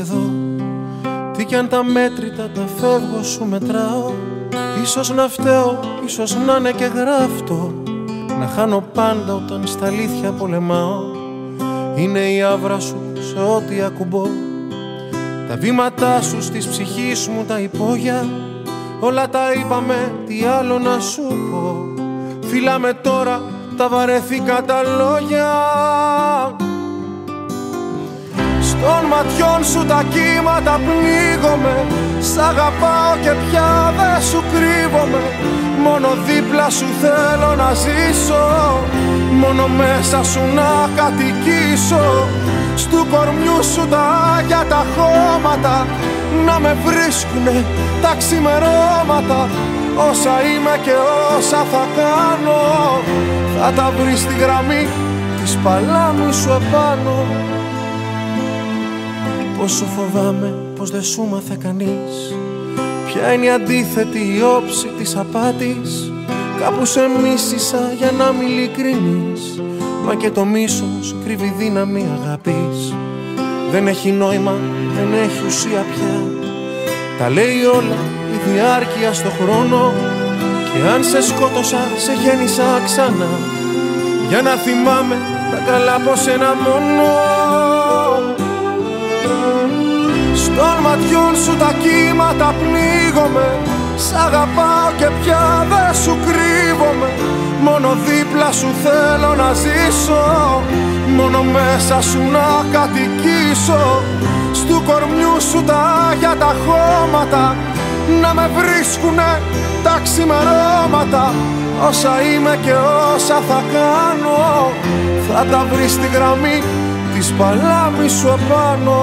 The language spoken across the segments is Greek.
εδώ. Τι κι αν τα μέτρητα τα φεύγω σου μετράω. Ίσως να φταίω, ίσως να είναι και γράφτο. Να χάνω πάντα όταν στα αλήθεια πολεμάω. Είναι η άβρα σου σε ό,τι ακουμπώ. Τα βήματά σου στις ψυχής μου τα υπόγεια. Όλα τα είπαμε, τι άλλο να σου πω. Φύλαμε τώρα, τα βαρέθηκα τα λόγια. Των ματιών σου τα κύματα πνίγομαι. Σ' αγαπάω και πια δεν σου κρύβομαι. Μόνο δίπλα σου θέλω να ζήσω. Μόνο μέσα σου να κατοικήσω. Στου κορμιού σου τα άγια τα χώματα να με βρίσκουνε τα ξημερώματα. Όσα είμαι και όσα θα κάνω θα τα βρεις στη γραμμή της παλάμης σου επάνω. Πόσο φοβάμαι πως δεν σου μάθε κανείς. Ποια είναι η αντίθετη η όψη της απάτης. Κάπου σε μίσησα για να μην ειλικρινείς. Μα και το μίσος κρύβει δύναμη αγάπης. Δεν έχει νόημα, δεν έχει ουσία πια. Τα λέει όλα η διάρκεια στο χρόνο. Και αν σε σκότωσα, σε γέννησα ξανά. Για να θυμάμαι τα καλά από σένα μόνο. Των ματιών σου τα κύματα πνίγομαι. Σ' αγαπάω και πια δεν σου κρύβομαι. Μόνο δίπλα σου θέλω να ζήσω. Μόνο μέσα σου να κατοικήσω. Στου κορμιού σου τα άγια τα χώματα να με βρίσκουνε τα ξημερώματα. Όσα είμαι και όσα θα κάνω θα τα βρεις στη γραμμή της παλάμης σου επάνω.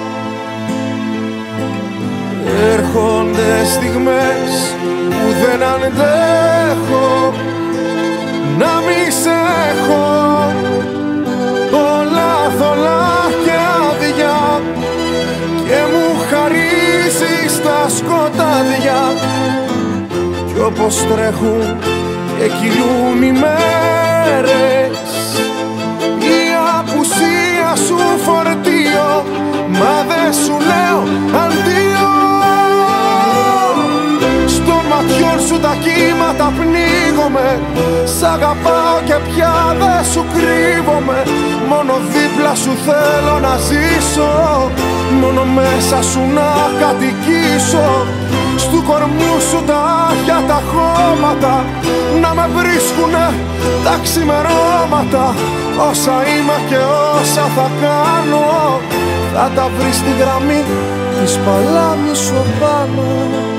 Έρχονται στιγμές που δεν αντέχω να μη σε έχω. Όλα θολά και άδεια και μου χαρίζεις τα σκοτάδια. Κι όπως τρέχουν και κυλούν οι μέρες, η απουσία σου φορτίο. Μα δεν σου λέω αντίο. Των ματιών σου τα κύματα πνίγομαι. Σ' αγαπάω και πια δεν σου κρύβομαι. Μόνο δίπλα σου θέλω να ζήσω. Μόνο μέσα σου να κατοικήσω. Στου κορμιού σου τα άχια τα χώματα να με βρίσκουνε τα ξημερώματα. Όσα είμαι και όσα θα κάνω θα τα βρεις στη γραμμή της παλάμης σου πάνω.